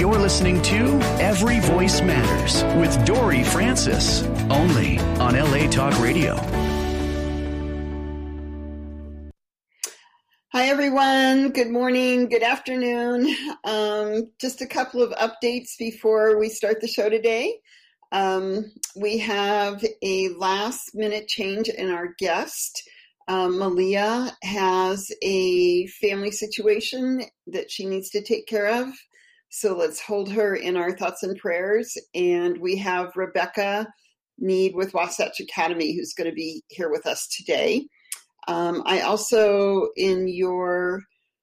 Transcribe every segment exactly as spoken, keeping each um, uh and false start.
You're listening to Every Voice Matters with Dory Francis, only on L A Talk Radio. Hi, everyone. Good morning. Good afternoon. Um, just a couple of updates before we start the show today. Um, we have a last minute change in our guest. Um, Malia has a family situation that she needs to take care of. So let's hold her in our thoughts and prayers. And we have Rebecca Need with Wasatch Academy, who's going to be here with us today. Um, I also, in your,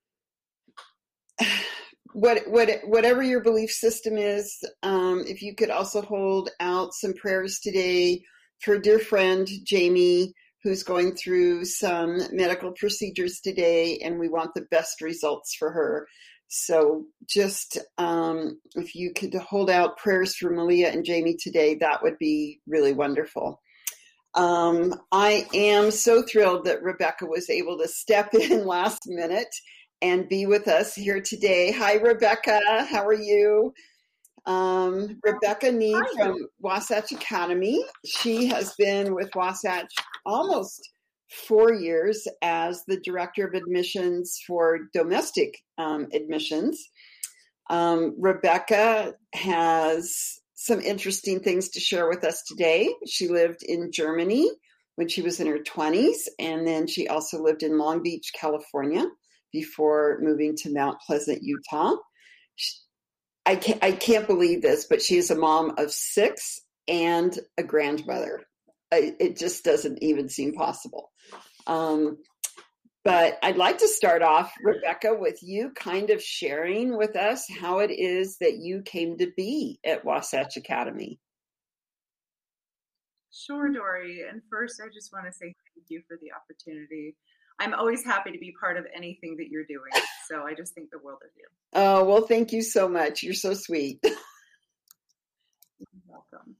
what, what, whatever your belief system is, um, if you could also hold out some prayers today for a dear friend, Jamie, who's going through some medical procedures today, and we want the best results for her. So just um, if you could hold out prayers for Malia and Jamie today, that would be really wonderful. Um, I am so thrilled that Rebecca was able to step in last minute and be with us here today. Hi, Rebecca. How are you? Um, Rebecca Need from Wasatch Academy. She has been with Wasatch almost four years as the Director of Admissions for domestic um, admissions. Um, Rebecca has some interesting things to share with us today. She lived in Germany when she was in her twenties, and then she also lived in Long Beach, California, before moving to Mount Pleasant, Utah. She, I can't, I can't believe this, but she is a mom of six and a grandmother. I, it just doesn't even seem possible. Um, But I'd like to start off, Rebecca, with you kind of sharing with us how it is that you came to be at Wasatch Academy. Sure, Dory. And first, I just want to say thank you for the opportunity. I'm always happy to be part of anything that you're doing. So I just think the world of you. Oh, well, thank you so much. You're so sweet. You're welcome.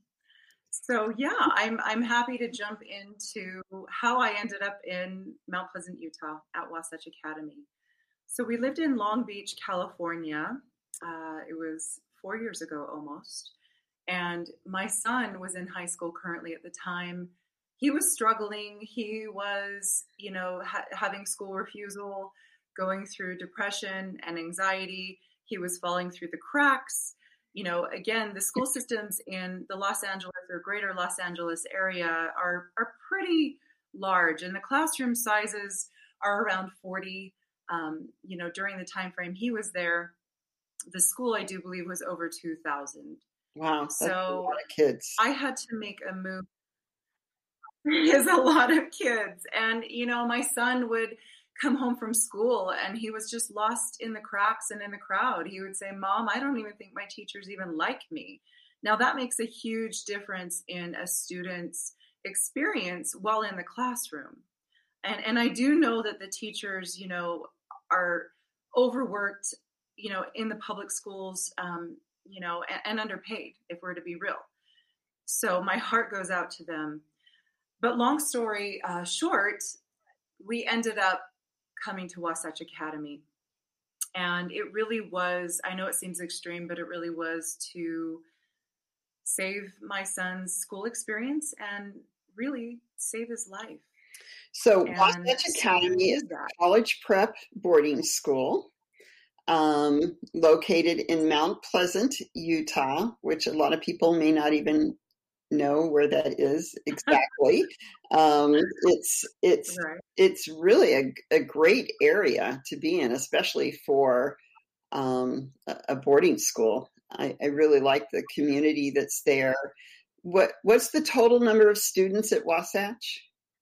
So yeah, I'm I'm happy to jump into how I ended up in Mount Pleasant, Utah at Wasatch Academy. So we lived in Long Beach, California. Uh, it was four years ago almost. And my son was in high school currently at the time. He was struggling. He was, you know, ha- having school refusal, going through depression and anxiety. He was falling through the cracks. You know, again, the school systems in the Los Angeles or greater Los Angeles area are, are pretty large, and the classroom sizes are around forty. Um, you know, during the time frame he was there, the school, I do believe, was over two thousand. Wow, that's so a lot of kids. I had to make a move. There's a lot of kids. And, you know, my son would come home from school and he was just lost in the cracks and in the crowd. He would say, Mom, I don't even think my teachers even like me. Now that makes a huge difference in a student's experience while in the classroom. And and I do know that the teachers, you know, are overworked, you know, in the public schools, um, you know, and, and underpaid, if we're to be real. So my heart goes out to them. But long story uh, short, we ended up coming to Wasatch Academy. And it really was, I know it seems extreme, but it really was to save my son's school experience and really save his life. So And Wasatch Academy is a college prep boarding school um, located in Mount Pleasant, Utah, which a lot of people may not even know where that is exactly. um, it's it's Right. it's really a, a great area to be in, especially for um, a, a boarding school. I, I really like the community that's there. What what's the total number of students at Wasatch?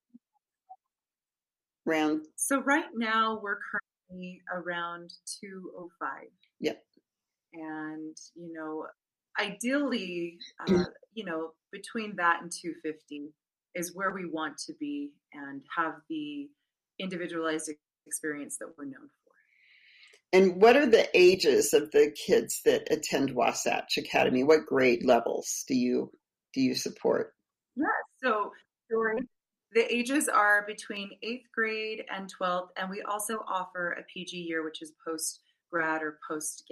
Around. So right now we're currently around two oh five. Yeah. And, you know, ideally, uh, you know, between that and two fifty is where we want to be and have the individualized experience that we're known for. And what are the ages of the kids that attend Wasatch Academy? What grade levels do you do you support? Yeah, so during the ages are between eighth grade and twelfth, and we also offer a P G year, which is post grad or post gap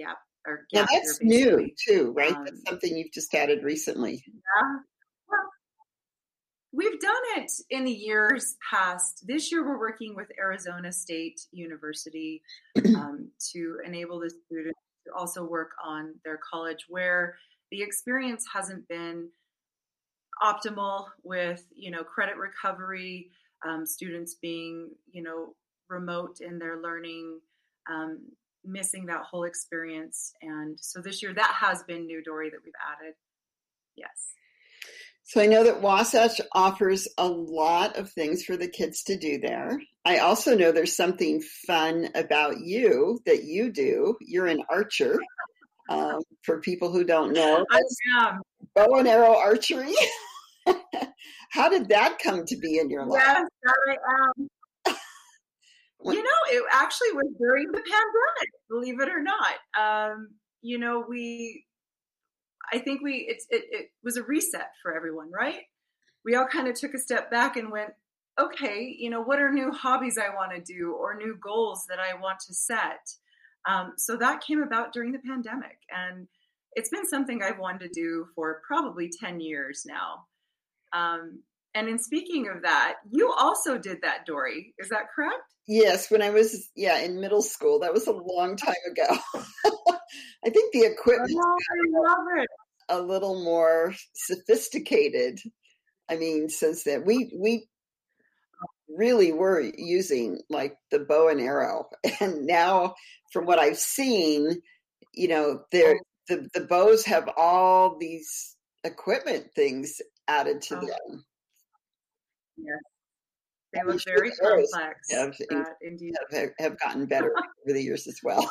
or Now gap year, that's new basically. too, right? Um, That's something you've just added recently. yeah. Well, we've done it in the years past. This year we're working with Arizona State University um, to enable the students to also work on their college where the experience hasn't been optimal with, you know, credit recovery, um, students being, you know, remote in their learning, um, missing that whole experience. And so this year that has been new, Dory, that we've added. Yes. So I know that Wasatch offers a lot of things for the kids to do there. I also know there's something fun about you that you do. You're an archer. Um, for people who don't know, I am. Bow and arrow archery. How did that come to be in your life? Yes, that I am. You know, it actually was during the pandemic, believe it or not. Um, you know, we, I think we, it's, it, it was a reset for everyone, right? We all kind of took a step back and went, okay, you know, what are new hobbies I want to do or new goals that I want to set? Um, so that came about during the pandemic. And it's been something I've wanted to do for probably ten years now. Um, and in speaking of that, you also did that, Dory. Is that correct? Yes, when I was, yeah, in middle school. That was a long time ago. I think the equipment Oh, I love it. a little more sophisticated. I mean, since then, we we really were using like the bow and arrow. And now, from what I've seen, you know, there the, the bows have all these equipment things added to Oh. them. Yes. They I'm look sure very the arrows complex. have, That indeed. have, have gotten better over the years as well.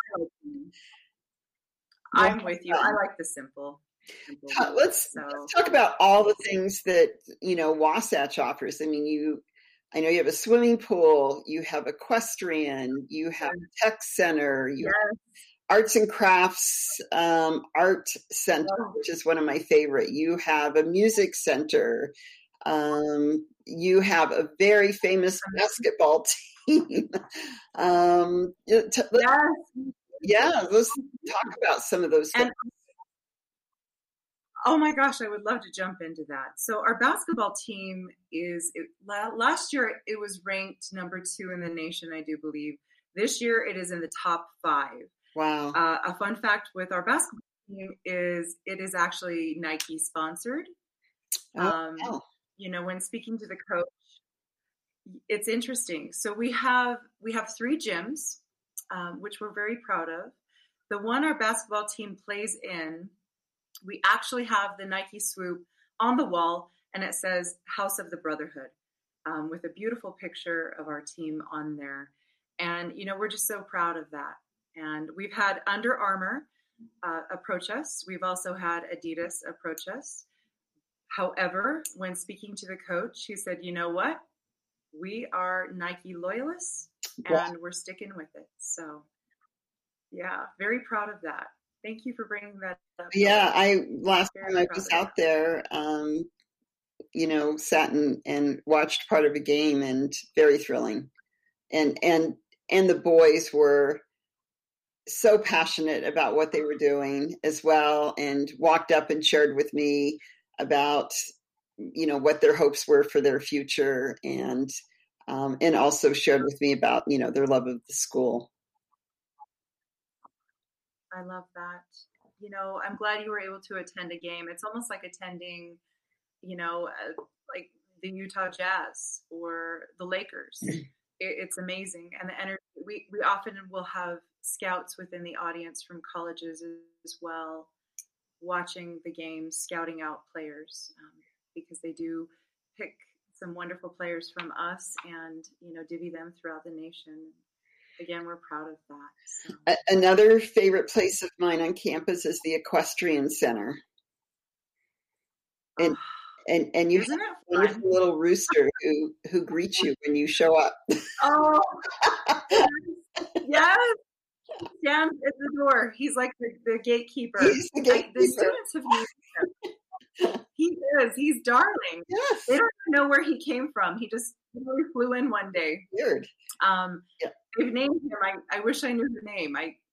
I'm with you. I like the simple. simple Ta- Let's, so. let's talk about all the things that, you know, Wasatch offers. I mean, you, I know you have a swimming pool, you have equestrian, you have tech center, you Yes. have arts and crafts, um, art center, Oh. which is one of my favorite. You have a music center. Um, you have a very famous basketball team. um, t- let's- Yes. yeah, let's talk about some of those things. And oh my gosh, I would love to jump into that. So our basketball team is, it, last year it was ranked number two in the nation, I do believe. This year it is in the top five. Wow. Uh, a fun fact with our basketball team is it is actually Nike sponsored. Oh, Um, wow. You know, when speaking to the coach, it's interesting. So we have we have three gyms, um, which we're very proud of. The one our basketball team plays in, we actually have the Nike swoop on the wall, and it says House of the Brotherhood, um, with a beautiful picture of our team on there. And, you know, we're just so proud of that. And we've had Under Armour uh, approach us. We've also had Adidas approach us. However, when speaking to the coach, he said, you know what? We are Nike loyalists, and Wow. we're sticking with it. So, yeah, very proud of that. Thank you for bringing that up. Yeah, I last Very time I proud was of out there, um, you know, sat and, and watched part of a game, and very thrilling. And and and the boys were so passionate about what they were doing as well, and walked up and shared with me about, you know, what their hopes were for their future, and um, and also shared with me about, you know, their love of the school. I love that. You know, I'm glad you were able to attend a game. It's almost like attending, you know, uh, like the Utah Jazz or the Lakers. It, it's amazing. And the energy, we, we often will have scouts within the audience from colleges as well, watching the game, scouting out players, um, because they do pick some wonderful players from us and, you know, divvy them throughout the nation. Again, we're proud of that. So. A- Another favorite place of mine on campus is the Equestrian Center. And and, and you Isn't have it a wonderful fun? little rooster who, who greets you when you show up. Oh, yes. Yes. Stands at the door. He's like the, the gatekeeper. He's the I, gatekeeper. the students have used him. He is. He's darling. Yes. They don't even know where he came from. He just really flew in one day. Weird. Um, Yeah. They've named him. I, I wish I knew the name. I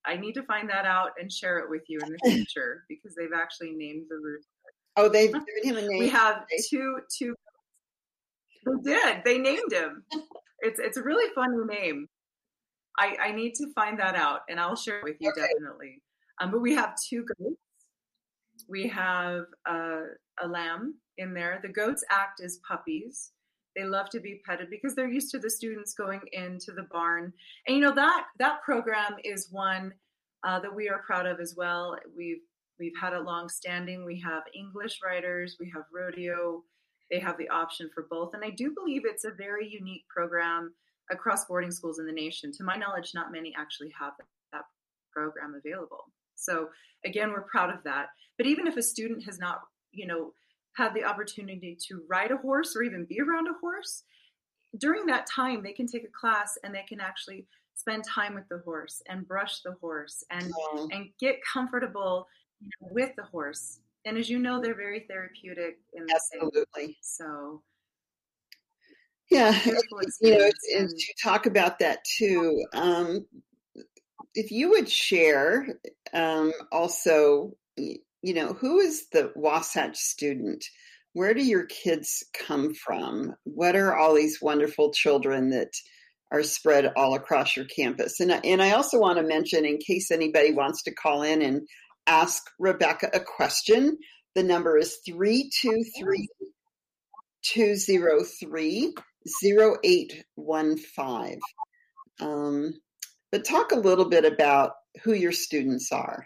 I need to find that out and share it with you in the future because they've actually named the rooster. Oh, they've given him a name. We have two, two. They did. They named him. It's it's a really funny name. I, I need to find that out and I'll share it with you okay. definitely. Um, but we have two goats. We have a, a lamb in there. The goats act as puppies. They love to be petted because they're used to the students going into the barn. And, you know, that that program is one uh, that we are proud of as well. We've we've had it long standing. We have English writers. We have rodeo. They have the option for both. And I do believe it's a very unique program across boarding schools in the nation. To my knowledge, not many actually have that, that program available. So, again, we're proud of that. But even if a student has not, you know, had the opportunity to ride a horse or even be around a horse, during that time they can take a class and they can actually spend time with the horse and brush the horse and yeah. and get comfortable, you know, with the horse. And as you know, they're very therapeutic in the Absolutely. Same. So yeah, you know, and to talk about that too, um, if you would share um, also, you know, who is the Wasatch student? Where do your kids come from? What are all these wonderful children that are spread all across your campus? And, and I also want to mention, in case anybody wants to call in and ask Rebecca a question, the number is three two three, two zero three, zero eight one five. Um, but talk a little bit about who your students are.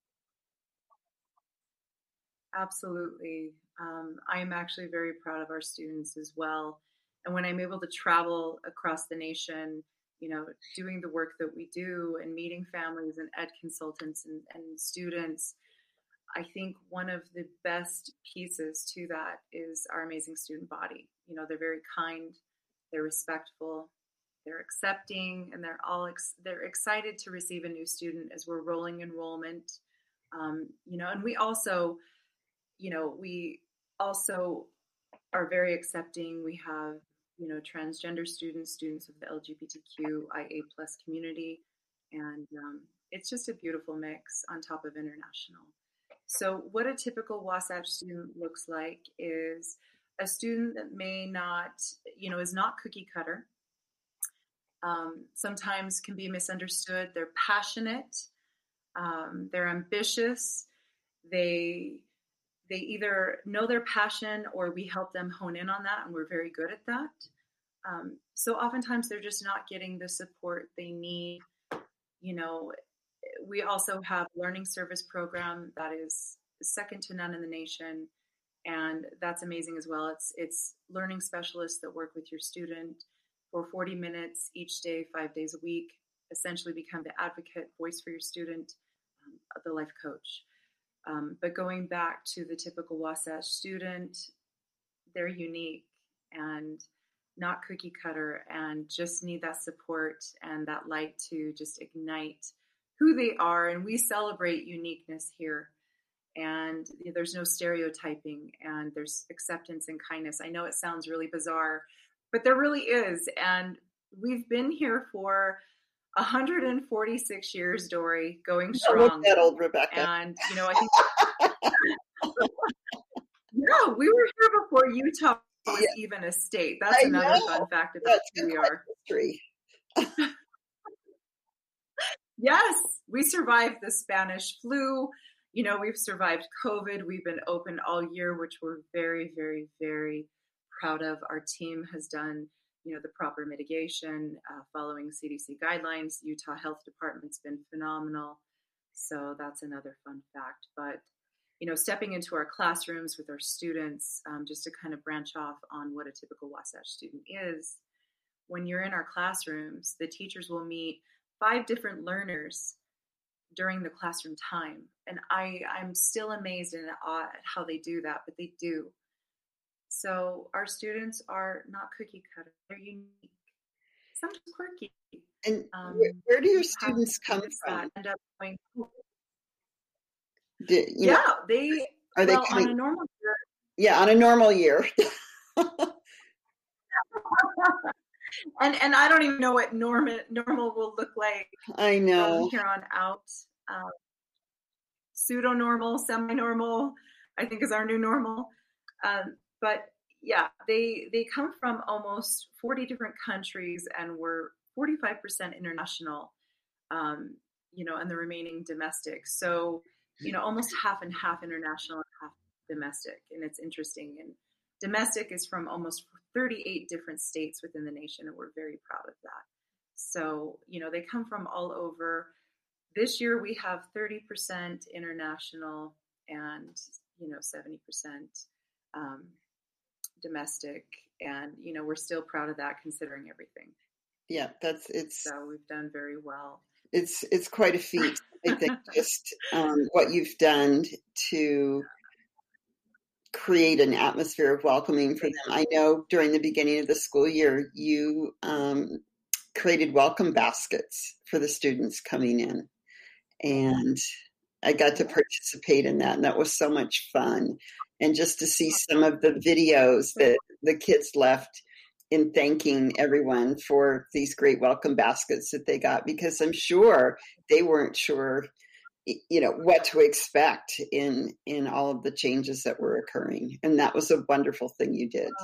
Absolutely. Um, I'm actually very proud of our students as well. And when I'm able to travel across the nation, you know, doing the work that we do and meeting families and ed consultants and, and students, I think one of the best pieces to that is our amazing student body. You know, they're very kind, they're respectful, they're accepting, and they're all ex- they're excited to receive a new student as we're rolling enrollment. Um, you know, and we also, you know, we also are very accepting. We have, you know, transgender students, students of the L G B T Q I A plus community, and um, it's just a beautiful mix on top of international. So what a typical Wasatch student looks like is a student that may not, you know, is not cookie cutter. Um, sometimes can be misunderstood. They're passionate. Um, they're ambitious. They they either know their passion or we help them hone in on that, and we're very good at that. Um, so oftentimes they're just not getting the support they need. You know, we also have a learning service program that is second to none in the nation, and that's amazing as well. It's it's learning specialists that work with your student for forty minutes each day, five days a week, essentially become the advocate voice for your student, um, the life coach. Um, but going back to the typical Wasatch student, they're unique and not cookie cutter and just need that support and that light to just ignite who they are. And we celebrate uniqueness here. And you know, there's no stereotyping, and there's acceptance and kindness. I know it sounds really bizarre, but there really is. And we've been here for one hundred forty-six years, Dory, going strong. Look that old Rebecca. And, you know, I think, no, we were here before Utah was yeah. even a state. That's I another know. fun fact about That's who we are. History. Yes, we survived the Spanish flu. You know, we've survived COVID. We've been open all year, which we're very, very, very proud of. Our team has done, you know, the proper mitigation, uh, following C D C guidelines. Utah Health Department's been phenomenal. So that's another fun fact. But, you know, stepping into our classrooms with our students, um, just to kind of branch off on what a typical Wasatch student is, when you're in our classrooms, the teachers will meet five different learners during the classroom time. And I, I'm still amazed and awed at how they do that, but they do. So our students are not cookie cutter. They're unique, sometimes quirky. And um, where, where do your students come from? End up going, do, yeah, know, they are they well, coming, on a normal year. Yeah, on a normal year. and and I don't even know what normal normal will look like. I know. From here on out, um, pseudo normal, semi normal, I think is our new normal. Um, but yeah, they they come from almost forty different countries, and we're forty-five percent international. Um, you know, and the remaining domestic. So, you know, almost half and half international and half domestic. And it's interesting. And domestic is from almost thirty-eight different states within the nation, and we're very proud of that. So, you know, they come from all over. This year we have thirty percent international and, you know, seventy percent um, domestic. And, you know, we're still proud of that considering everything. Yeah, that's, it's, so we've done very well. It's, it's quite a feat, I think, just um, what you've done to create an atmosphere of welcoming for them. I know during the beginning of the school year, you um, created welcome baskets for the students coming in. And I got to participate in that, and that was so much fun. And just to see some of the videos that the kids left in thanking everyone for these great welcome baskets that they got, because I'm sure they weren't sure, you know, what to expect in, in all of the changes that were occurring. And that was a wonderful thing you did.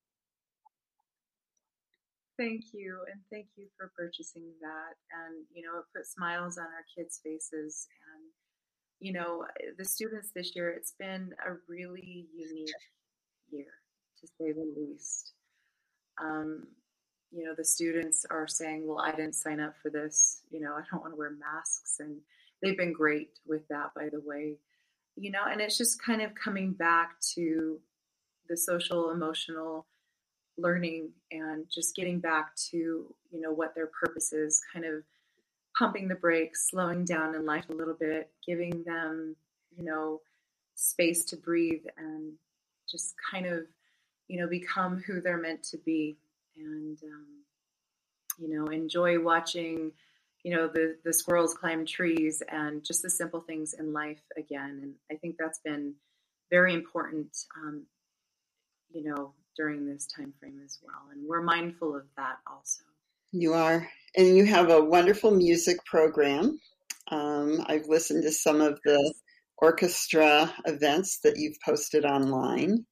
Thank you. And thank you for purchasing that. And, you know, it put smiles on our kids' faces. And, you know, the students this year, it's been a really unique year, to say the least. Um, you know, the students are saying, well, I didn't sign up for this. You know, I don't want to wear masks. And they've been great with that, by the way. You know, and it's just kind of coming back to the social, emotional learning and just getting back to, you know, what their purpose is, kind of pumping the brakes, slowing down in life a little bit, giving them, you know, space to breathe and just kind of, you know, become who they're meant to be, and, um, you know, enjoy watching, you know, the, the squirrels climb trees and just the simple things in life again. And I think that's been very important, um, you know, during this time frame as well. And we're mindful of that also. You are. And you have a wonderful music program. Um, I've listened to some of the orchestra events that you've posted online.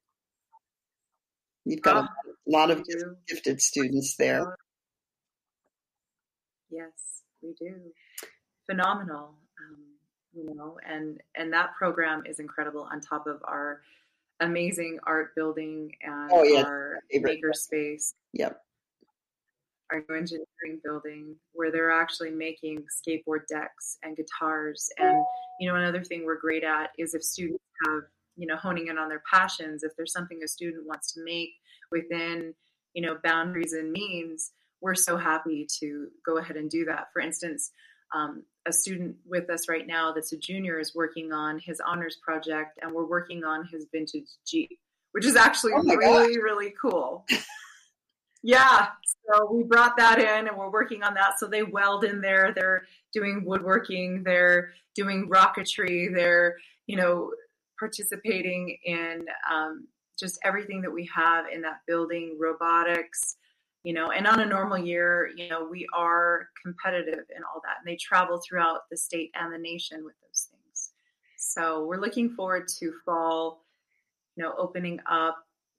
You've got oh, a lot of gifted students there. Yes, we do. Phenomenal, um, you know, and, and that program is incredible on top of our amazing art building and oh, yes. our maker space. Yep. Our new engineering building, where they're actually making skateboard decks and guitars. And, you know, another thing we're great at is if students have, you know, honing in on their passions, if there's something a student wants to make within, you know, boundaries and means, we're so happy to go ahead and do that. For instance, um, a student with us right now that's a junior is working on his honors project, and we're working on his vintage Jeep, which is actually oh really, gosh. really cool. Yeah, so we brought that in and we're working on that. So they weld in there, they're doing woodworking, they're doing rocketry, they're, you know, participating in um, just everything that we have in that building, robotics, you know, and on a normal year, you know, we are competitive in all that. And they travel throughout the state and the nation with those things. So we're looking forward to fall, you know, opening up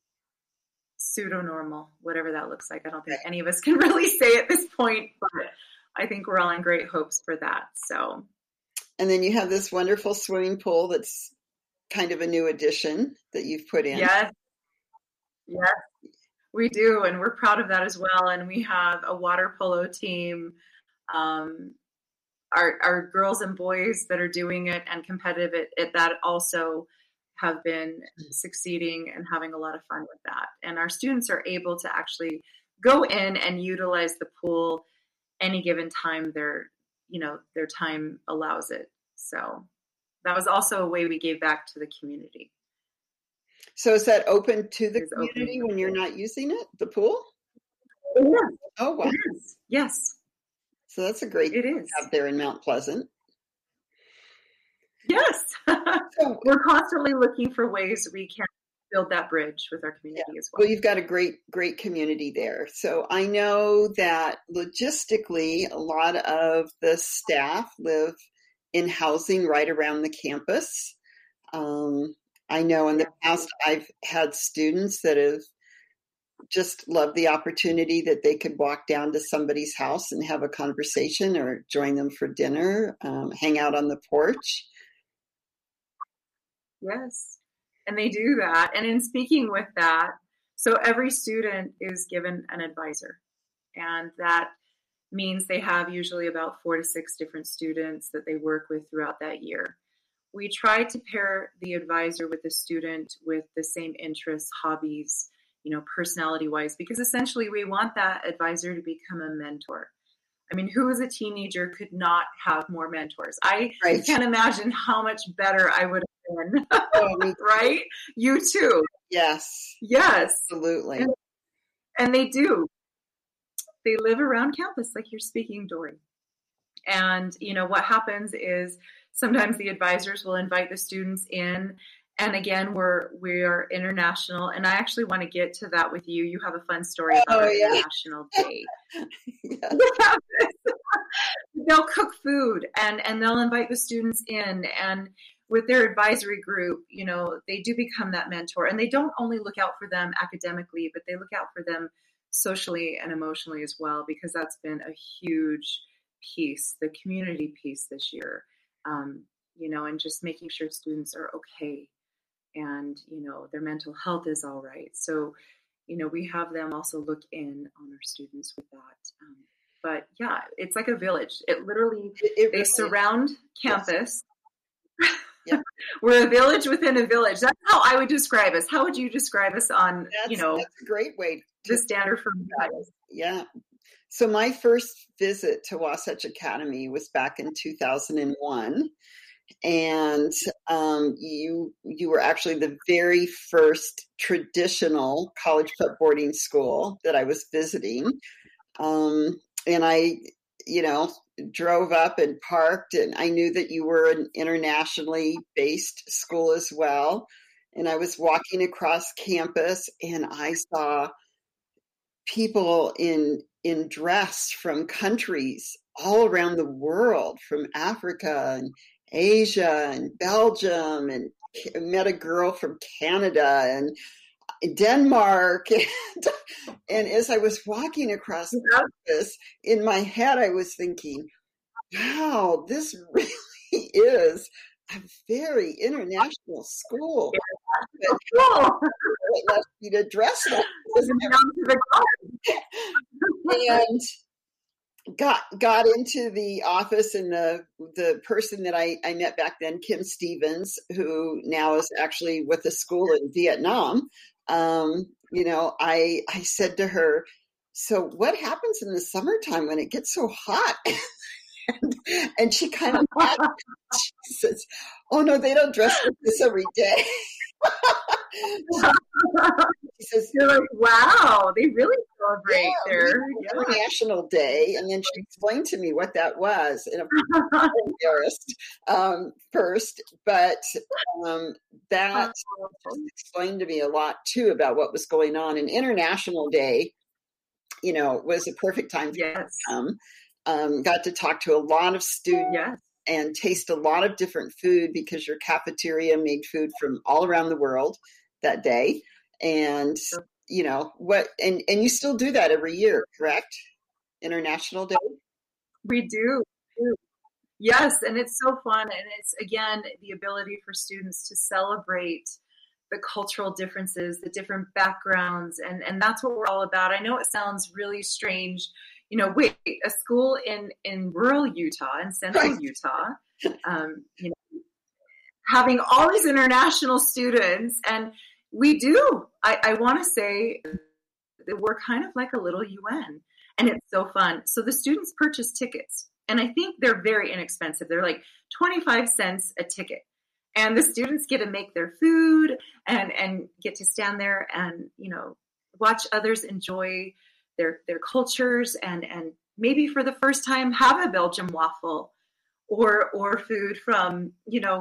pseudo-normal, whatever that looks like. I don't think any of us can really say at this point, but I think we're all in great hopes for that. So, and then you have this wonderful swimming pool that's kind of a new addition that you've put in. Yes, yes, we do, and we're proud of that as well. And we have a water polo team, um, our our girls and boys that are doing it and competitive at, at that also have been succeeding and having a lot of fun with that. And our students are able to actually go in and utilize the pool any given time their, you know, their time allows it. So that was also a way we gave back to the community. So is that open to the community when you're not using it, the pool? Yeah. Oh, wow. It is. Yes. So that's a great it is out there in Mount Pleasant. Yes. We're constantly looking for ways we can build that bridge with our community Yeah. as well. Well, you've got a great, great community there. So I know that logistically, a lot of the staff live in housing right around the campus. Um, I know in the past I've had students that have just loved the opportunity that they could walk down to somebody's house and have a conversation or join them for dinner, um, hang out on the porch. Yes, and they do that. And in speaking with that, so every student is given an advisor, and that means they have usually about four to six different students that they work with throughout that year. We try to pair the advisor with the student with the same interests, hobbies, you know, personality-wise, because essentially we want that advisor to become a mentor. I mean, who as a teenager could not have more mentors? I right. can't imagine how much better I would have been, oh, right? You too. Yes. Yes. Absolutely. And, and they do. They live around campus like you're speaking, Dory. And, you know, what happens is sometimes the advisors will invite the students in. And again, we're we are international, and I actually want to get to that with you. You have a fun story about oh, our yeah. International Day. Yeah. They'll cook food, and, and they'll invite the students in, and with their advisory group, you know, they do become that mentor, and they don't only look out for them academically, but they look out for them socially and emotionally as well, because that's been a huge piece, the community piece this year, um, you know, and just making sure students are okay. And, you know, their mental health is all right. So, you know, we have them also look in on our students with that. Um, but yeah, it's like a village. It literally, it, it they really surround is. Campus. Yes. Yeah. We're a village within a village. That's how I would describe us. How would you describe us on, that's, you know, that's a great way to, the standard for guys? Yeah. So my first visit to Wasatch Academy was back in two thousand one. And um, you you were actually the very first traditional college prep boarding school that I was visiting. Um, and I, you know, drove up and parked, and I knew that you were an internationally based school as well. And I was walking across campus, and I saw people in in dress from countries all around the world, from Africa and Asia and Belgium, and met a girl from Canada and Denmark. And, and as I was walking across campus, in my head, I was thinking, wow, this really is a very international school. It lets you to dress like this. And got got into the office, and the the person that I, I met back then, Kim Stevens, who now is actually with a school in Vietnam, um, you know, I I said to her, so what happens in the summertime when it gets so hot? and, and she kind of laughed. She says, oh no, they don't dress like this every day. She says, you're like, wow, they really celebrate yeah, their yeah. International Day. And then she explained to me what that was. And of course, I was embarrassed um, first, but um, that explained to me a lot too about what was going on. And International Day, you know, was a perfect time for yes. me to come. Um, got to talk to a lot of students. Yes. And taste a lot of different food, because your cafeteria made food from all around the world that day. And, you know, what, and, and you still do that every year, correct? International Day? We do. Yes. And it's so fun. And it's, again, the ability for students to celebrate the cultural differences, the different backgrounds. And, and that's what we're all about. I know it sounds really strange. You know, wait, a school in, in rural Utah, in central right. Utah, um, you know, having all these international students, and we do, I, I want to say that we're kind of like a little U N, and it's so fun. So the students purchase tickets, and I think they're very inexpensive. They're like twenty-five cents a ticket, and the students get to make their food and, and get to stand there and, you know, watch others enjoy their their cultures, and and maybe for the first time have a Belgian waffle or or food from, you know,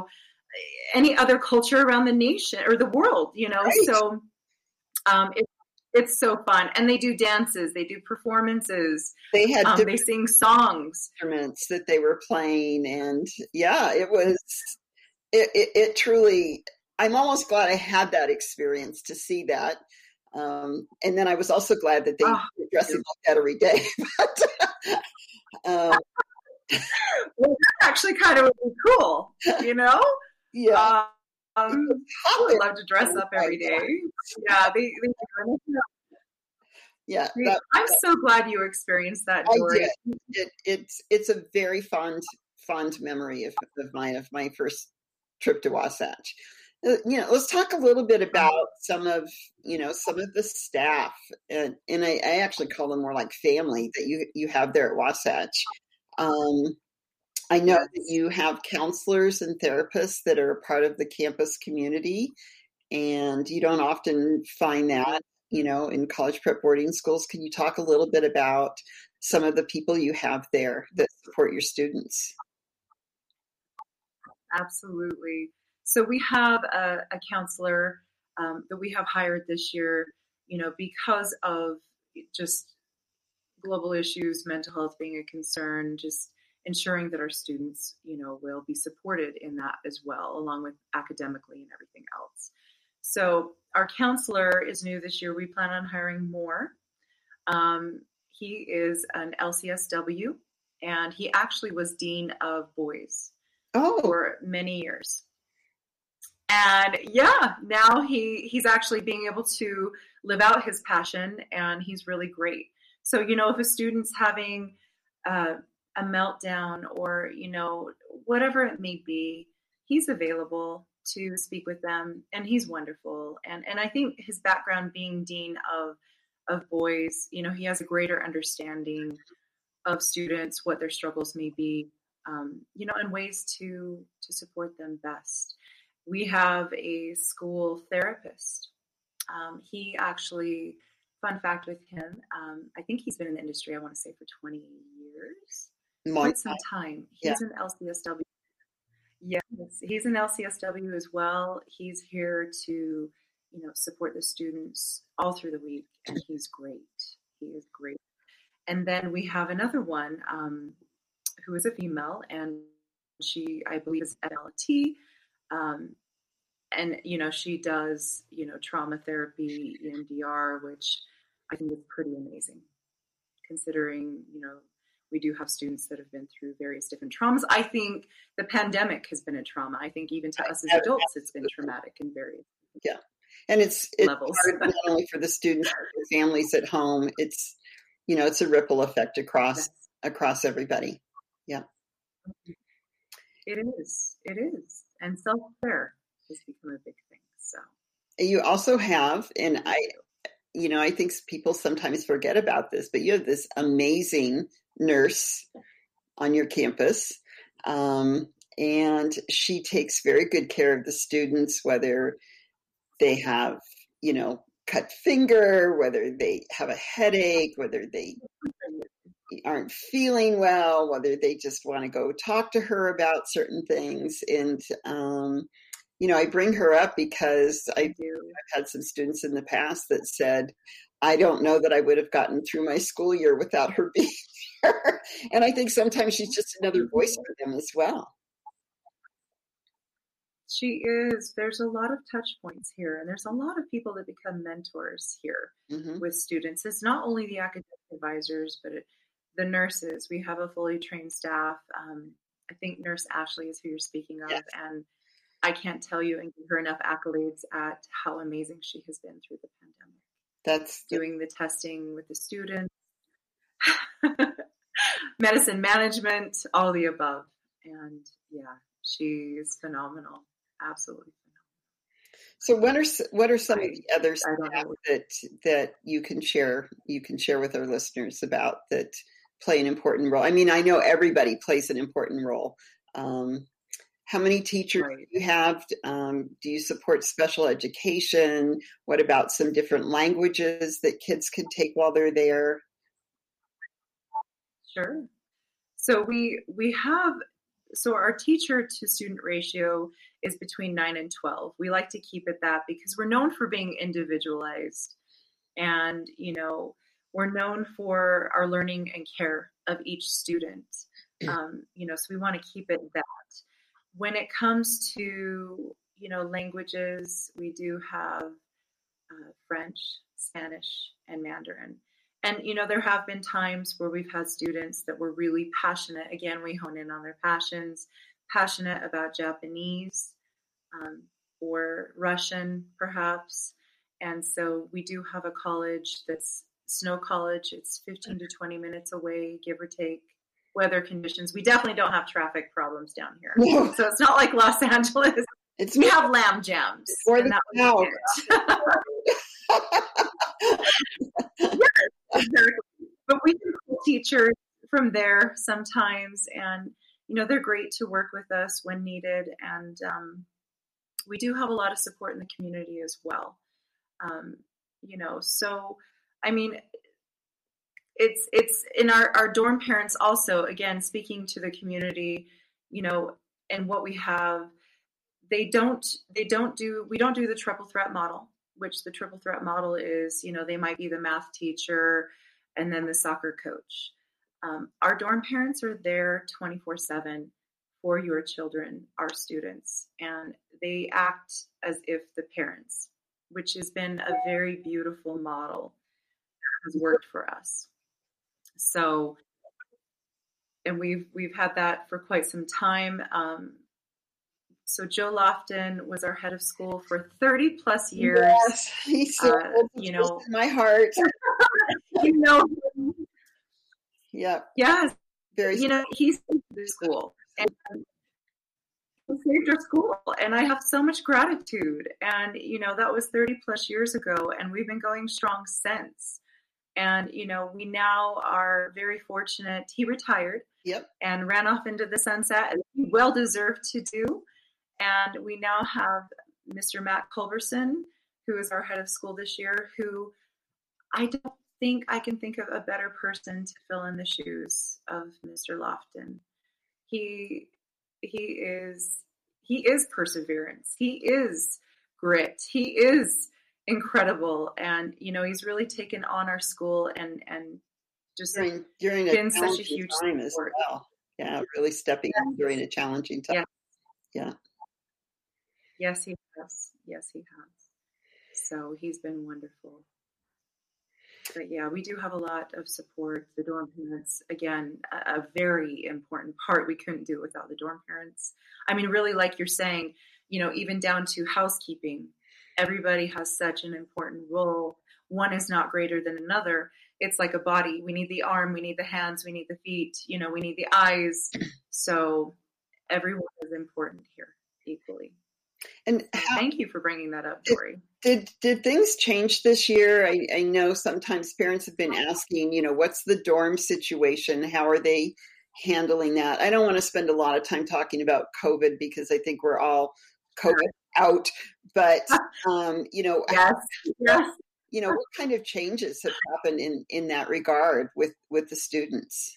any other culture around the nation or the world, you know. Right. So um, it, it's so fun. And they do dances, they do performances. They had um, they sing songs. Instruments that they were playing. And yeah, it was, it, it, it truly, I'm almost glad I had that experience to see that. Um, and then I was also glad that they oh, were dressing like that every day. but, um, well, that's actually kind of really cool, you know? Yeah. Uh, um, I would love to dress up every day. Yeah, they, they yeah. That, I'm so glad you experienced that, Dory. It, it's it's a very fond fond memory of, of mine of my first trip to Wasatch. Uh, you know, let's talk a little bit about some of you know some of the staff, and and I, I actually call them more like family that you you have there at Wasatch. Um, I know that you have counselors and therapists that are a part of the campus community, and you don't often find that, you know, in college prep boarding schools. Can you talk a little bit about some of the people you have there that support your students? Absolutely. So we have a, a counselor um, that we have hired this year, you know, because of just global issues, mental health being a concern, just ensuring that our students, you know, will be supported in that as well, along with academically and everything else. So our counselor is new this year. We plan on hiring more. Um, he is an L C S W, and he actually was dean of boys oh. for many years. And yeah, now he he's actually being able to live out his passion, and he's really great. So, you know, if a student's having uh, a meltdown or, you know, whatever it may be, he's available to speak with them, and he's wonderful. And and I think his background being dean of of boys, you know, he has a greater understanding of students, what their struggles may be, um, you know, and ways to to support them best. We have a school therapist. Um, he actually, fun fact with him, um, I think he's been in the industry, I want to say, for twenty years. Quite some time. He's yeah. an L C S W. Yes, he's an L C S W as well. He's here to, you know, support the students all through the week, and he's great. He is great. And then we have another one um, who is a female, and she, I believe, is at L T. Um, and, you know, she does, you know, trauma therapy, E M D R, which I think is pretty amazing, considering, you know, we do have students that have been through various different traumas. I think the pandemic has been a trauma. I think even to us as adults, it's been traumatic in various yeah. And it's, it's levels. hard not only for the students, but the families at home. It's, you know, it's a ripple effect across yes. across everybody. Yeah. It is. It is. And self-care has become a big thing. So you also have, and I, you know, I think people sometimes forget about this, but you have this amazing nurse on your campus. Um, and she takes very good care of the students, whether they have, you know, cut finger, whether they have a headache, whether they aren't feeling well, whether they just want to go talk to her about certain things. And, um, you know, I bring her up because I do. I've had some students in the past that said, I don't know that I would have gotten through my school year without her being here. And I think sometimes she's just another voice for them as well. She is. There's a lot of touch points here, and there's a lot of people that become mentors here mm-hmm. with students. It's not only the academic advisors, but it, the nurses. We have a fully trained staff. Um, I think Nurse Ashley is who you're speaking of, yes. and I can't tell you and give her enough accolades at how amazing she has been through the pandemic. That's doing the testing with the students, medicine management, all the above. And yeah, she is phenomenal. Absolutely phenomenal. So what are what are some I, of the other stuff that that you can share you can share with our listeners about that play an important role? I mean, I know everybody plays an important role. Um, how many teachers right. do you have? Um, do you support special education? What about some different languages that kids can take while they're there? Sure. So we we have so our teacher to student ratio is between nine and twelve. We like to keep it that because we're known for being individualized, and, you know, we're known for our learning and care of each student. Um, you know, so we want to keep it that. When it comes to, you know, languages, we do have uh, French, Spanish, and Mandarin. And, you know, there have been times where we've had students that were really passionate. Again, we hone in on their passions, passionate about Japanese um, or Russian, perhaps. And so we do have a college that's Snow College. It's fifteen to twenty minutes away, give or take, weather conditions. We definitely don't have traffic problems down here. No. So it's not like Los Angeles. It's we have lamb jams. For the was Yes, exactly. But we can pull teachers from there sometimes, and, you know, they're great to work with us when needed. And um, we do have a lot of support in the community as well. Um, you know, so, I mean, it's, it's in our, our dorm parents also, again, speaking to the community, you know, and what we have, they don't, they don't do, we don't do the triple threat model, which the triple threat model is, you know, they might be the math teacher and then the soccer coach. Um, our dorm parents are there twenty-four seven for your children, our students, and they act as if the parents, which has been a very beautiful model that has worked for us. So, and we've, we've had that for quite some time. Um, So Joe Lofton was our head of school for thirty plus years. Yes, he's so uh, you know, in my heart. you know, yeah, yes, very. You know, he saved the school, and he saved our school, and I have so much gratitude. And you know, that was thirty plus years ago, and we've been going strong since. And you know, we now are very fortunate. He retired, yep, and ran off into the sunset, as he well deserved to do. And we now have Mister Matt Culberson, who is our head of school this year, who I don't think I can think of a better person to fill in the shoes of Mister Lofton. He he is he is perseverance. He is grit. He is incredible, and you know, he's really taken on our school and and just during, during been a such a huge time as well. Yeah, really stepping yes. in during a challenging time. Yeah. yeah. Yes, he has. Yes, he has. So he's been wonderful. But yeah, we do have a lot of support. The dorm parents, again, a, a very important part. We couldn't do it without the dorm parents. I mean, really, like you're saying, you know, even down to housekeeping, everybody has such an important role. One is not greater than another. It's like a body. We need the arm, we need the hands, we need the feet, you know, we need the eyes. So everyone is important here equally. And how, thank you for bringing that up, Dory. Did did things change this year? I, I know sometimes parents have been asking, you know, what's the dorm situation? How are they handling that? I don't want to spend a lot of time talking about COVID because I think we're all COVID out. But um, you know, yes, yes. You know, what kind of changes have happened in, in that regard with, with the students?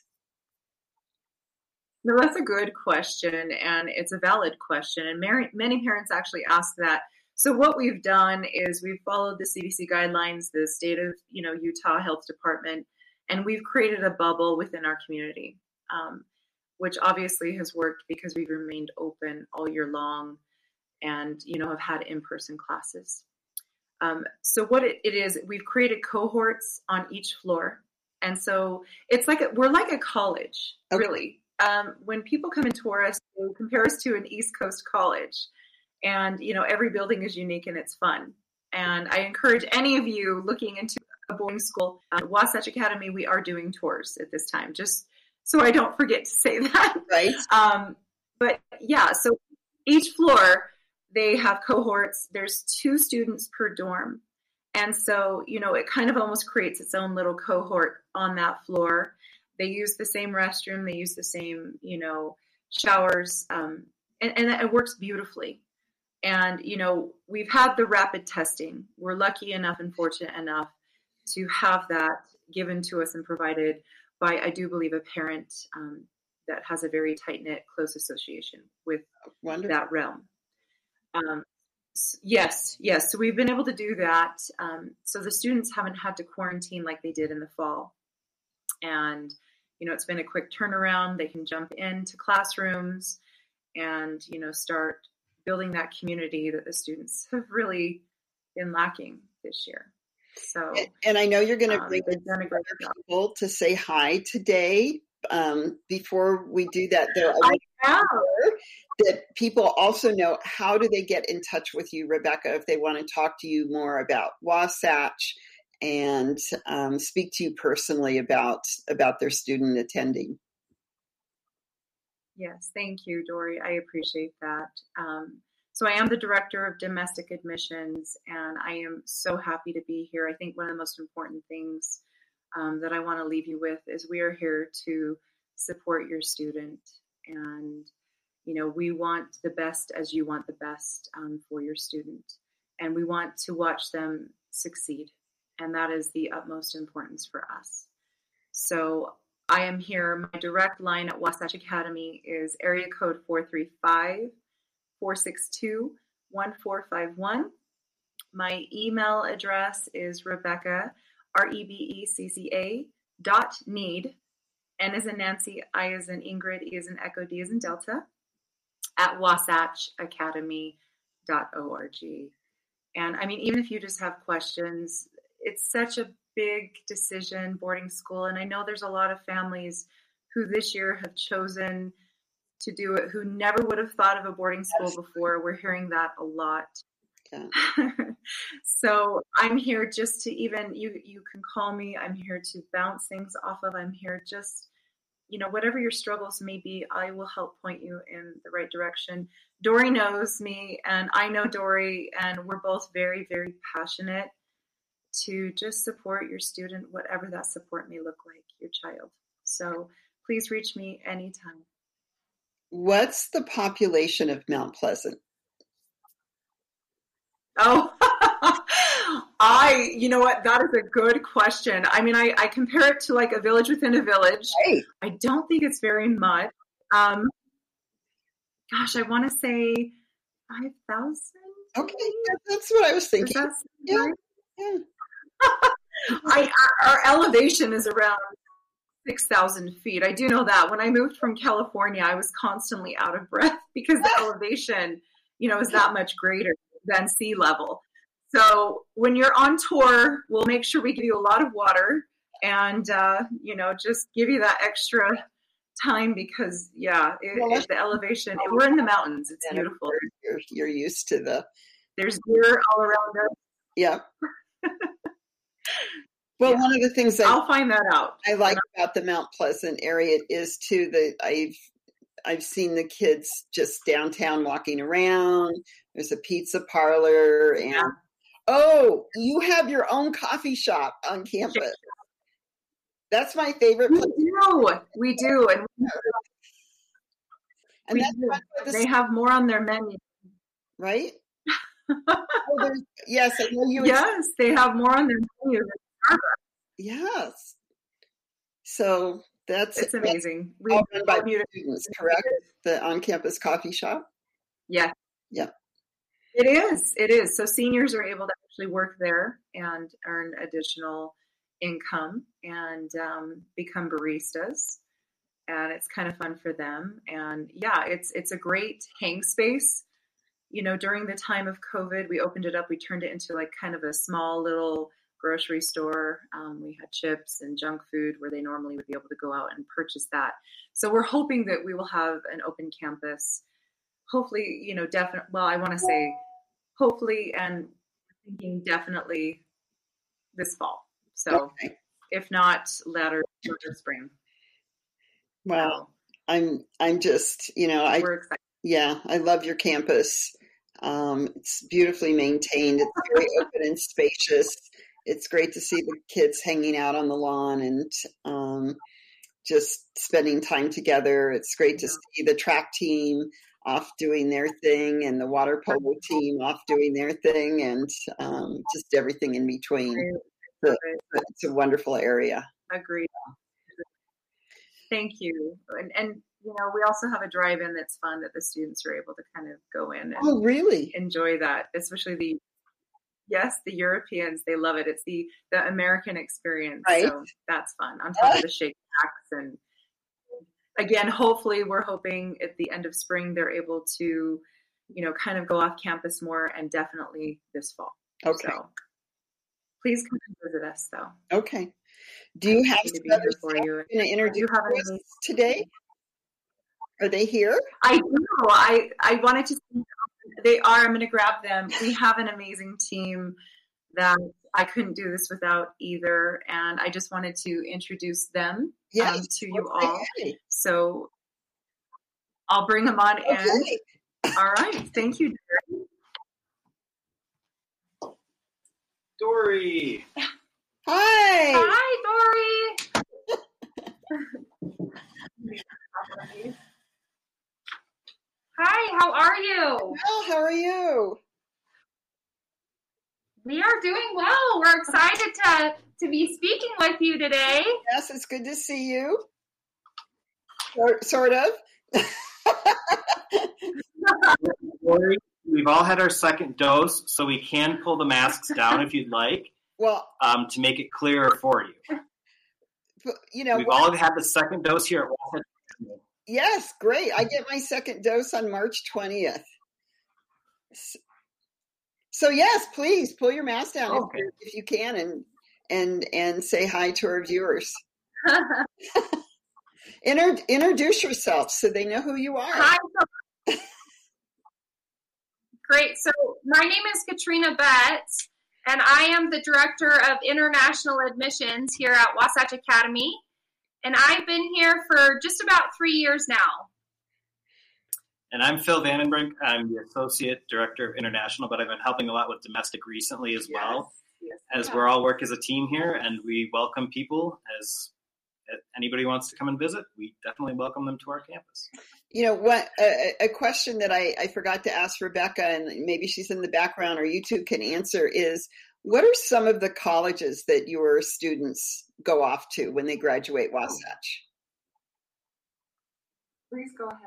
No, that's a good question, and it's a valid question. And many, many parents actually ask that. So what we've done is we've followed the C D C guidelines, the state of, you know, Utah Health Department, and we've created a bubble within our community, um, which obviously has worked because we've remained open all year long and, you know, have had in-person classes. Um, so what it, it is, we've created cohorts on each floor. And so it's like, a, we're like a college, okay. really. Um, when people come and tour us, they compare us to an East Coast college. And, you know, every building is unique and it's fun. And I encourage any of you looking into a boarding school, uh, Wasatch Academy, we are doing tours at this time, just so I don't forget to say that. Right. Um, but yeah, so each floor, they have cohorts. There's two students per dorm. And so, you know, it kind of almost creates its own little cohort on that floor. They use the same restroom. They use the same, you know, showers. Um, and, and it works beautifully. And, you know, we've had the rapid testing. We're lucky enough and fortunate enough to have that given to us and provided by, I do believe, a parent um, that has a very tight-knit, close association with Wonderful. that realm. Um, yes, yes. So we've been able to do that. Um, so the students haven't had to quarantine like they did in the fall. And, you know, it's been a quick turnaround. They can jump into classrooms and, you know, start building that community that the students have really been lacking this year. So, and I know you're going to um, bring they've done a great job. people to say hi today. Um, before we do that, though, I, I know that people also know, how do they get in touch with you, Rebecca, if they want to talk to you more about Wasatch and um, speak to you personally about about their student attending? Yes, thank you, Dory. I appreciate that. Um, so I am the director of domestic admissions, and I am so happy to be here. I think one of the most important things um, that I want to leave you with is we are here to support your student. And, you know, we want the best as you want the best um, for your student. And we want to watch them succeed. And that is the utmost importance for us. So I am here. My direct line at Wasatch Academy is area code four three five, four six two, one four five one. My email address is Rebecca, R E B E C C A, dot need, N as in Nancy, I as in Ingrid, E as in Echo, D as in Delta, at wasatch academy dot org. And I mean, even if you just have questions, it's such a big decision, boarding school. And I know there's a lot of families who this year have chosen to do it, who never would have thought of a boarding school before. We're hearing that a lot. Yeah. So I'm here just to even, you, you can call me. I'm here to bounce things off of. I'm here just, you know, whatever your struggles may be, I will help point you in the right direction. Dory knows me and I know Dory, and we're both very, very passionate to just support your student, whatever that support may look like, your child. So please reach me anytime. What's the population of Mount Pleasant? Oh, I, you know what, that is a good question. I mean, I, I compare it to like a village within a village. Right. I don't think it's very much. Um, gosh, I want to say five thousand. Okay, that's what I was thinking. Yeah. Right? Yeah. I, our elevation is around six thousand feet. I do know that. When I moved from California, I was constantly out of breath because the elevation, you know, is that much greater than sea level. So when you're on tour, we'll make sure we give you a lot of water and, uh, you know, just give you that extra time because, yeah, it, well, it, the elevation, we're in the mountains. It's beautiful. You're, you're used to the... There's deer all around us. Yeah. Well, yeah. One of the things I, I'll find that out. I like about the Mount Pleasant area is too that I've I've seen the kids just downtown walking around. There's a pizza parlor, and yeah. Oh, you have your own coffee shop on campus. That's my favorite place. We do, we do, and, and we that's do. The They have more on their menu, right? Oh, yes, I know you. Yes, they have more on their menu. Yes. So that's it's amazing. We all run by students, correct? The on-campus coffee shop. Yeah. Yeah. It is. It is. So seniors are able to actually work there and earn additional income and um, become baristas, and it's kind of fun for them. And yeah, it's it's a great hang space. You know, during the time of COVID, we opened it up. We turned it into like kind of a small little grocery store. Um, we had chips and junk food where they normally would be able to go out and purchase that. So we're hoping that we will have an open campus. Hopefully, you know, definitely, well, I want to say hopefully and thinking definitely this fall. So okay. If not, latter spring. Wow. I'm, I'm just, you know, I, we're excited. Yeah, I love your campus. Um, it's beautifully maintained. It's very open and spacious. It's great to see the kids hanging out on the lawn and um, just spending time together. It's great to see the track team off doing their thing and the water polo team off doing their thing and um, just everything in between. So, it's a wonderful area. Agreed. Thank you. And, and you know, we also have a drive-in that's fun that the students are able to kind of go in and Oh, really? enjoy that, especially the, yes, the Europeans, they love it. It's the, the American experience. Right. So that's fun on top of the Shake Shacks. And again, hopefully we're hoping at the end of spring, they're able to, you know, kind of go off campus more, and definitely this fall. Okay. So please come and visit us though. Okay. Do you have Happy to some be other here staff for you. you're going to introduce You have an us amazing- today? Are they here? I do. I, I wanted to, they are, I'm going to grab them. We have an amazing team that I couldn't do this without either. And I just wanted to introduce them Yes. um, to you Okay. all. So I'll bring them on in. Okay. All right. Thank you, Jerry. Dory. Hi. Hi, Dory. Hi, how are you? Well, how are you? We are doing well. We're excited to, to be speaking with you today. Yes, it's good to see you. Sort, sort of. Dory, we've all had our second dose, so we can pull the masks down if you'd like, Well, um, to make it clearer for you. you know, We've what- all had the second dose here at Wasatch. yes, great. I get my second dose on March twentieth. So yes, please pull your mask down Okay. if, if you can, and and and say hi to our viewers. Inter- introduce yourself so they know who you are. Hi. Great. So my name is Katrina Betts, and I am the Director of International Admissions here at Wasatch Academy. And I've been here for just about three years now. And I'm Phil Vandenbrink. I'm the Associate Director of International, but I've been helping a lot with domestic recently as well, Yes. as we're all work as a team here, and we welcome people. As anybody wants to come and visit, we definitely welcome them to our campus. You know what? A, a question that I, I forgot to ask Rebecca, and maybe she's in the background, or you two can answer, is what are some of the colleges that your students go off to when they graduate Wasatch? Please go ahead.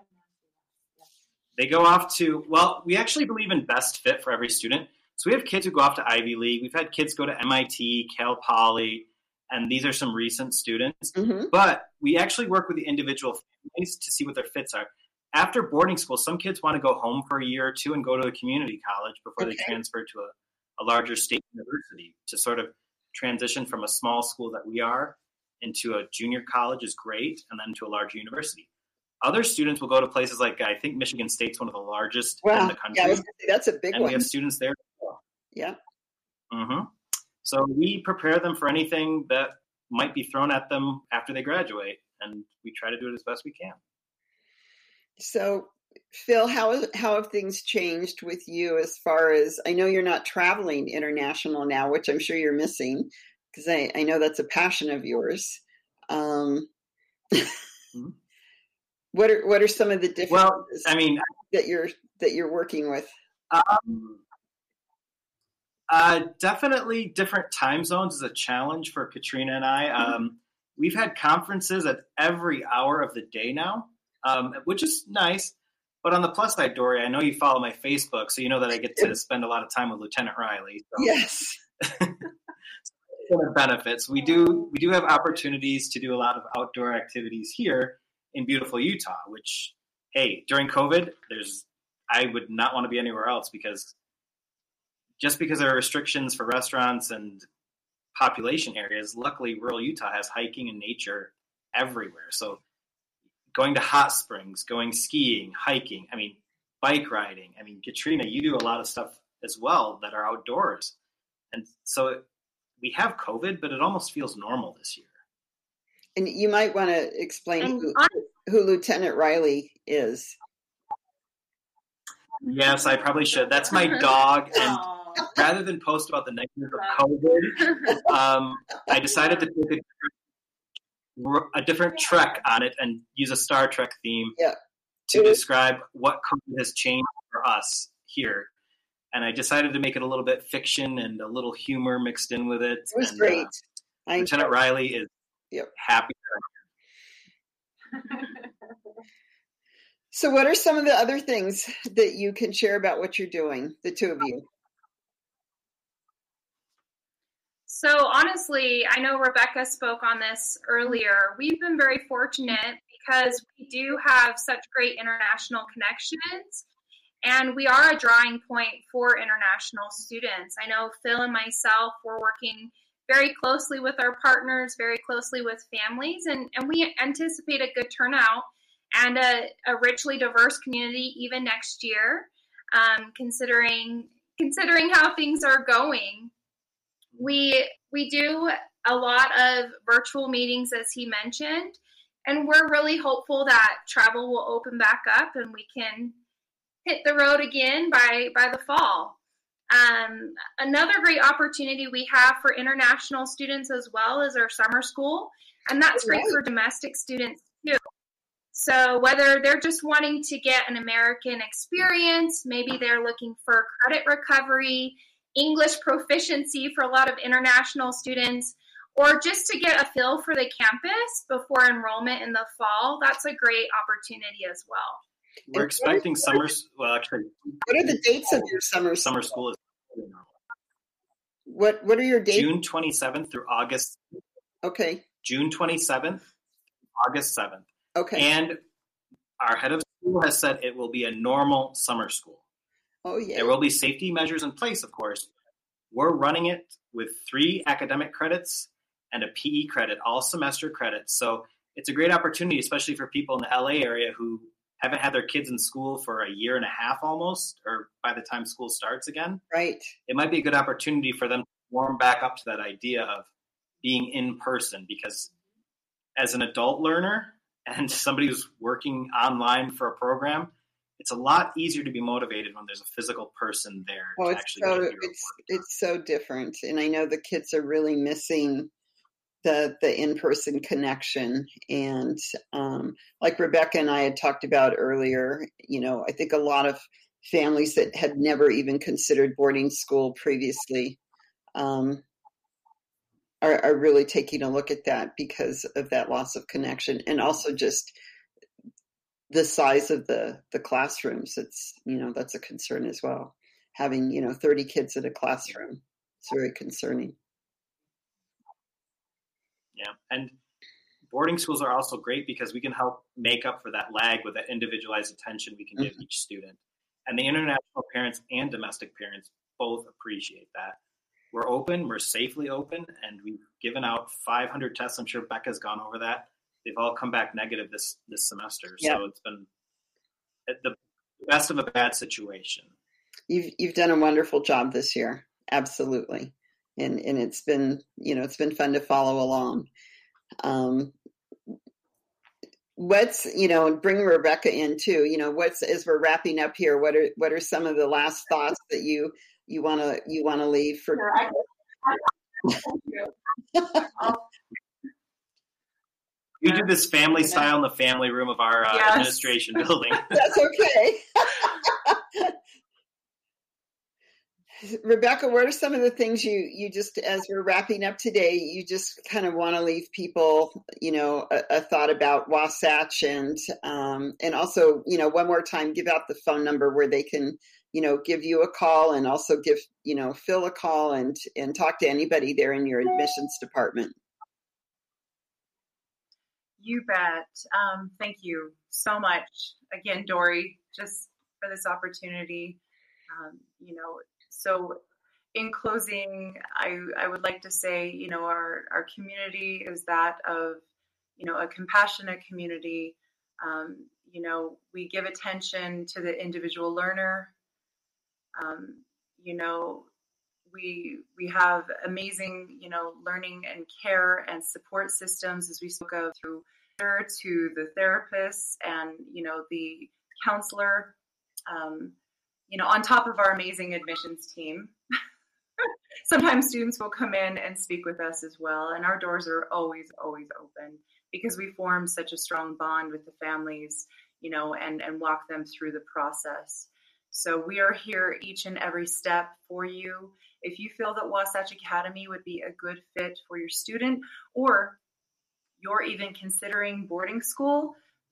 They go off to, well, we actually believe in best fit for every student. So we have kids who go off to Ivy League. We've had kids go to M I T, Cal Poly, and these are some recent students. Mm-hmm. But we actually work with the individual families to see what their fits are. After boarding school, some kids want to go home for a year or two and go to a community college before Okay. they transfer to a, a larger state university. To sort of transition from a small school that we are into a junior college is great, and then to a larger university. Other students will go to places like, I think Michigan State's one of the largest Wow. in the country. Yeah, I was gonna say, that's a big and one. we have students there as well. Yeah. Mm-hmm. So we prepare them for anything that might be thrown at them after they graduate, and we try to do it as best we can. So, Phil, how how have things changed with you as far as, I know you're not traveling international now, which I'm sure you're missing, because I, I know that's a passion of yours. Um, mm-hmm. What are what are some of the differences Well, I mean, that you're that you're working with? um, uh, definitely different time zones is a challenge for Katrina and I. Um, we've had conferences at every hour of the day now, um, which is nice. But on the plus side, Dory, I know you follow my Facebook, so you know that I get to spend a lot of time with Lieutenant Riley. So. Yes. Benefits. We do we do have opportunities to do a lot of outdoor activities here in beautiful Utah, which, hey, during COVID, there's I would not want to be anywhere else, because just because there are restrictions for restaurants and population areas, luckily rural Utah has hiking and nature everywhere. So going to hot springs, going skiing, hiking, I mean, bike riding. I mean, Katrina, you do a lot of stuff as well that are outdoors. And so we have COVID, but it almost feels normal this year. And you might want to explain And who, on- who Lieutenant Riley is. Yes, I probably should. That's my dog. And rather than post about the negatives of COVID, um, I decided to take a, a different trek on it and use a Star Trek theme Yeah. to describe what COVID has changed for us here. And I decided to make it a little bit fiction and a little humor mixed in with it. It was and, great. Uh, I Lieutenant Riley is Yep. happy. So what are some of the other things that you can share about what you're doing, the two of you? So honestly, I know Rebecca spoke on this earlier. We've been very fortunate because we do have such great international connections, and we are a drawing point for international students. I know Phil and myself, we're working very closely with our partners, very closely with families, and, and we anticipate a good turnout and a, a richly diverse community even next year, um, considering considering how things are going. We we do a lot of virtual meetings, as he mentioned, and we're really hopeful that travel will open back up and we can hit the road again by, by the fall. Um, another great opportunity we have for international students as well is our summer school, and that's great for domestic students too. So whether they're just wanting to get an American experience, maybe they're looking for credit recovery, English proficiency for a lot of international students, or just to get a feel for the campus before enrollment in the fall, that's a great opportunity as well. We're expecting summer, well, actually. What are the dates of your summer Summer school is What What are your dates? June twenty-seventh through August. Okay. June twenty-seventh, August seventh. Okay. And our head of school has said it will be a normal summer school. Oh, yeah. There will be safety measures in place, of course. We're running it with three academic credits and a P E credit, all semester credits. So it's a great opportunity, especially for people in the L A area who haven't had their kids in school for a year and a half almost, or by the time school starts again. Right. It might be a good opportunity for them to warm back up to that idea of being in person, because as an adult learner and somebody who's working online for a program, it's a lot easier to be motivated when there's a physical person there. Oh, to it's actually so get your it's work done. it's so different, and I know the kids are really missing the the in-person connection. And um, like Rebecca and I had talked about earlier, you know, I think a lot of families that had never even considered boarding school previously um, are, are really taking a look at that because of that loss of connection, and also just the size of the, the classrooms. It's, you know, that's a concern as well. Having, you know, thirty kids in a classroom, it's very concerning. Yeah. And boarding schools are also great because we can help make up for that lag with that individualized attention we can give Mm-hmm. each student. And the international parents and domestic parents both appreciate that. We're open, we're safely open, and we've given out five hundred tests. I'm sure Becca's gone over that. They've all come back negative this, this semester. Yeah. So it's been the best of a bad situation. You've you've done a wonderful job this year, absolutely, and and it's been, you know, it's been fun to follow along. Um, what's, you know, and bring Rebecca in too. You know, what's, as we're wrapping up here, what are what are some of the last thoughts that you you want to you want to leave for? Sure, I, I, We do this family style in the family room of our uh, Yes. administration building. That's okay. Rebecca, what are some of the things you, you just, as we're wrapping up today, you just kind of want to leave people, you know, a, a thought about Wasatch, and, um, and also, you know, one more time, give out the phone number where they can, you know, give you a call, and also give, you know, Phil a call, and, and talk to anybody there in your admissions department. You bet. Um, thank you so much again, Dory, just for this opportunity. Um, you know, so in closing, I, I would like to say, you know, our, our community is that of, you know, a compassionate community. Um, you know, we give attention to the individual learner. Um, you know, we we have amazing, you know, learning and care and support systems, as we spoke of, through to the therapists and, you know, the counselor, um, you know, on top of our amazing admissions team. Sometimes students will come in and speak with us as well. And our doors are always, always open because we form such a strong bond with the families, you know, and, and walk them through the process. So we are here each and every step for you. If you feel that Wasatch Academy would be a good fit for your student, or you're even considering boarding school,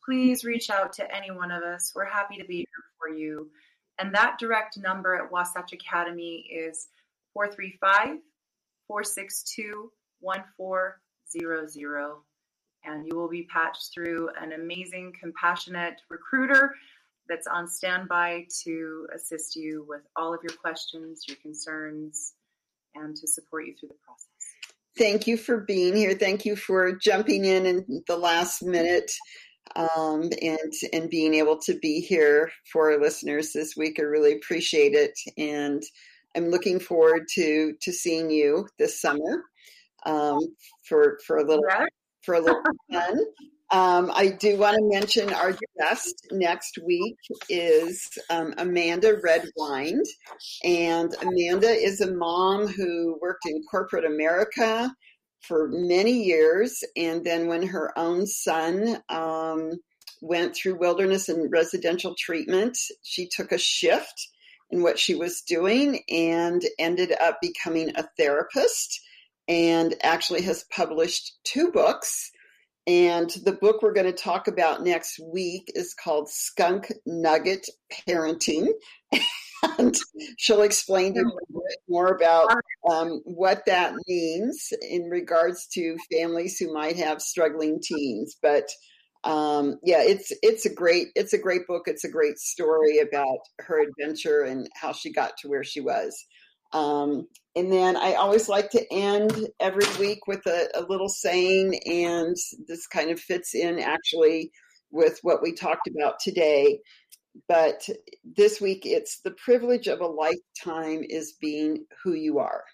please reach out to any one of us. We're happy to be here for you. And that direct number at Wasatch Academy is four three five, four six two, one four zero zero. And you will be patched through an amazing, compassionate recruiter that's on standby to assist you with all of your questions, your concerns, and to support you through the process. Thank you for being here. Thank you for jumping in in the last minute um, and and being able to be here for our listeners this week. I really appreciate it, and I'm looking forward to to seeing you this summer um, for for a little Yeah. for a little fun. Um, I do want to mention our guest next week is um, Amanda Redwind. And Amanda is a mom who worked in corporate America for many years. And then when her own son um, went through wilderness and residential treatment, she took a shift in what she was doing and ended up becoming a therapist, and actually has published two books. And the book we're going to talk about next week is called Skunk Nugget Parenting. And she'll explain to you a bit more about um, what that means in regards to families who might have struggling teens. But um, yeah, it's it's a great it's a great book. It's a great story about her adventure and how she got to where she was. Um, and then I always like to end every week with a, a little saying, and this kind of fits in actually with what we talked about today. But this week, it's the privilege of a lifetime is being who you are.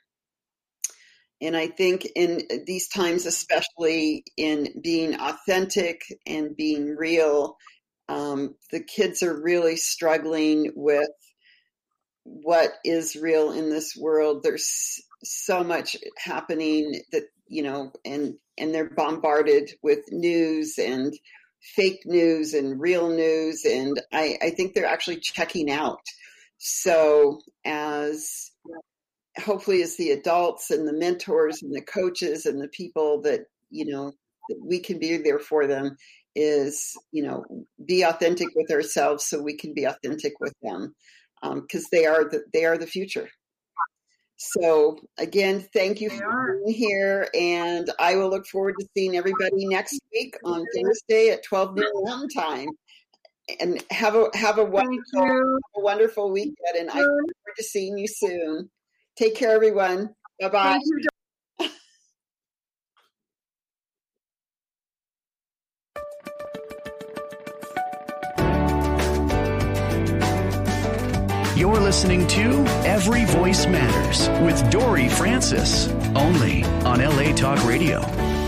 And I think in these times, especially in being authentic and being real, um, the kids are really struggling with what is real in this world. There's so much happening that, you know, and, and they're bombarded with news and fake news and real news. And I, I think they're actually checking out. So as hopefully as the adults and the mentors and the coaches and the people that, you know, that we can be there for them is, you know, be authentic with ourselves so we can be authentic with them. Because um, they are the they are the future. So again, thank you for being here, and I will look forward to seeing everybody next week on Thursday at twelve noon Mountain Time. And have a have a wonderful a wonderful weekend, and I look forward to seeing you soon. Take care, everyone. Bye bye. You're listening to Every Voice Matters with Dory Francis, only on L A Talk Radio.